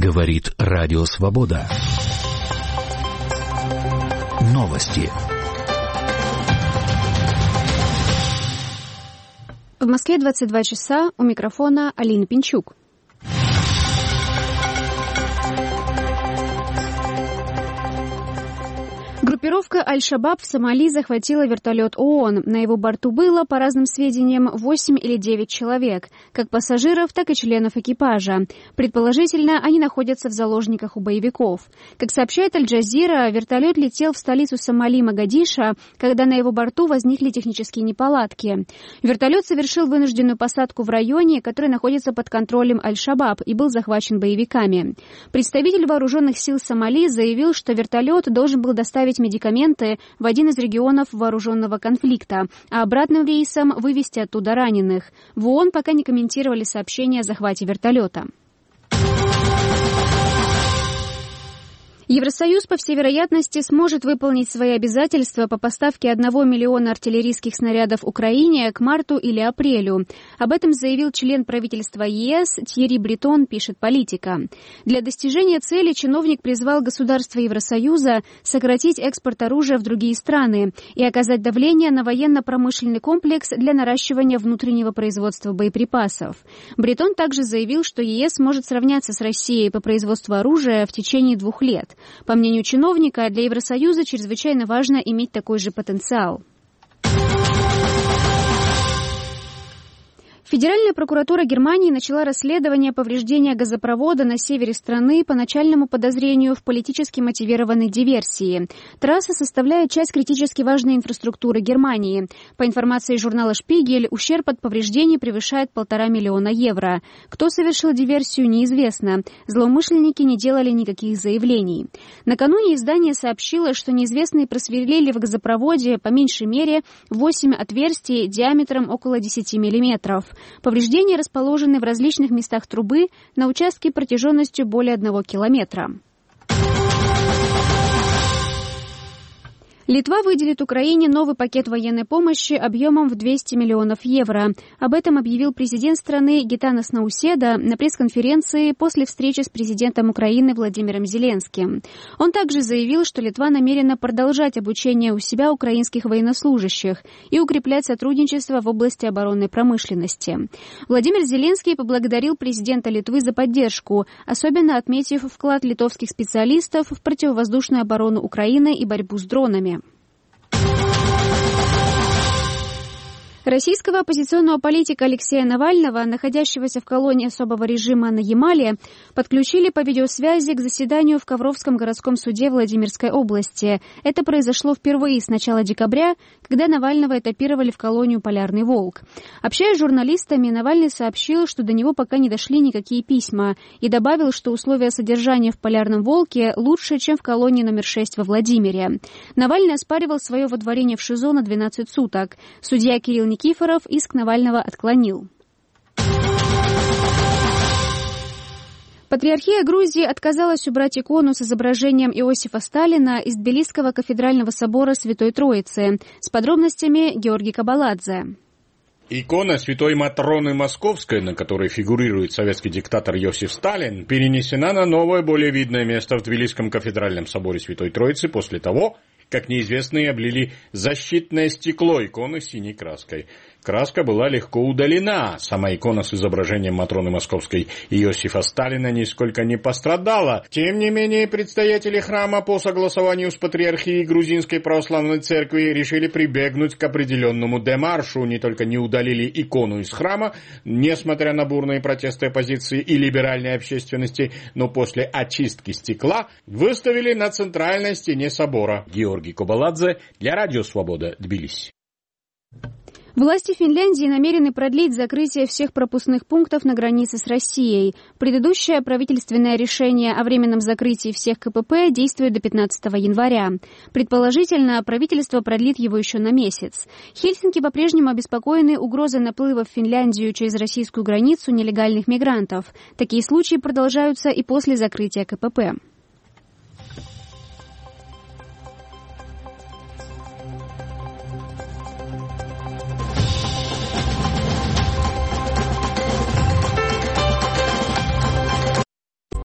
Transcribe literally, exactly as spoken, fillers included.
Говорит Радио Свобода. Новости. В Москве двадцать два часа, у микрофона Алина Пинчук. Группировка Аль-Шабаб в Сомали захватила вертолет ООН. На его борту было, по разным сведениям, восемь или девять человек, как пассажиров, так и членов экипажа. Предположительно, они находятся в заложниках у боевиков. Как сообщает Аль-Джазира, вертолет летел в столицу Сомали Могадишо, когда на его борту возникли технические неполадки. Вертолет совершил вынужденную посадку в районе, который находится под контролем Аль-Шабаб, и был захвачен боевиками. Представитель вооруженных сил Сомали заявил, что вертолет должен был доставить медикаменты в один из регионов вооруженного конфликта, а обратным рейсом вывести оттуда раненых. В ООН пока не комментировали сообщение о захвате вертолета. Евросоюз, по всей вероятности, сможет выполнить свои обязательства по поставке одного миллиона артиллерийских снарядов Украине к марту или апрелю. Об этом заявил член правительства ЕС Тьерри Бретон, пишет «Политика». Для достижения цели чиновник призвал государства Евросоюза сократить экспорт оружия в другие страны и оказать давление на военно-промышленный комплекс для наращивания внутреннего производства боеприпасов. Бретон также заявил, что ЕС может сравняться с Россией по производству оружия в течение двух лет. По мнению чиновника, для Евросоюза чрезвычайно важно иметь такой же потенциал. Федеральная прокуратура Германии начала расследование повреждения газопровода на севере страны по начальному подозрению в политически мотивированной диверсии. Трасса составляет часть критически важной инфраструктуры Германии. По информации журнала «Шпигель», ущерб от повреждений превышает полтора миллиона евро. Кто совершил диверсию, неизвестно. Злоумышленники не делали никаких заявлений. Накануне издание сообщило, что неизвестные просверлили в газопроводе по меньшей мере восемь отверстий диаметром около десяти миллиметров. Повреждения расположены в различных местах трубы на участке протяженностью более одного километра. Литва выделит Украине новый пакет военной помощи объемом в двести миллионов евро. Об этом объявил президент страны Гитанас Науседа на пресс-конференции после встречи с президентом Украины Владимиром Зеленским. Он также заявил, что Литва намерена продолжать обучение у себя украинских военнослужащих и укреплять сотрудничество в области оборонной промышленности. Владимир Зеленский поблагодарил президента Литвы за поддержку, особенно отметив вклад литовских специалистов в противовоздушную оборону Украины и борьбу с дронами. Российского оппозиционного политика Алексея Навального, находящегося в колонии особого режима на Ямале, подключили по видеосвязи к заседанию в Ковровском городском суде Владимирской области. Это произошло впервые с начала декабря, когда Навального этапировали в колонию «Полярный волк». Общаясь с журналистами, Навальный сообщил, что до него пока не дошли никакие письма, и добавил, что условия содержания в «Полярном волке» лучше, чем в колонии номер шесть во Владимире. Навальный оспаривал свое водворение в ШИЗО на двенадцать суток. Судья Кирилл Никифоров иск Навального отклонил. Патриархия Грузии отказалась убрать икону с изображением Иосифа Сталина из Тбилисского кафедрального собора Святой Троицы. С подробностями Георгий Кабаладзе. Икона святой Матроны Московской, на которой фигурирует советский диктатор Иосиф Сталин, перенесена на новое, более видное место в Тбилисском кафедральном соборе Святой Троицы после того, как неизвестные облили защитное стекло иконы синей краской. Краска была легко удалена. Сама икона с изображением Матроны Московской Иосифа Сталина нисколько не пострадала. Тем не менее, предстоятели храма по согласованию с Патриархией Грузинской Православной Церкви решили прибегнуть к определенному демаршу. Не только не удалили икону из храма, несмотря на бурные протесты оппозиции и либеральной общественности, но после очистки стекла выставили на центральной стене собора. Георгий Кабаладзе для Радио Свобода, Тбилиси. Власти Финляндии намерены продлить закрытие всех пропускных пунктов на границе с Россией. Предыдущее правительственное решение о временном закрытии всех КПП действует до пятнадцатого января. Предположительно, правительство продлит его еще на месяц. Хельсинки по-прежнему обеспокоены угрозой наплыва в Финляндию через российскую границу нелегальных мигрантов. Такие случаи продолжаются и после закрытия КПП.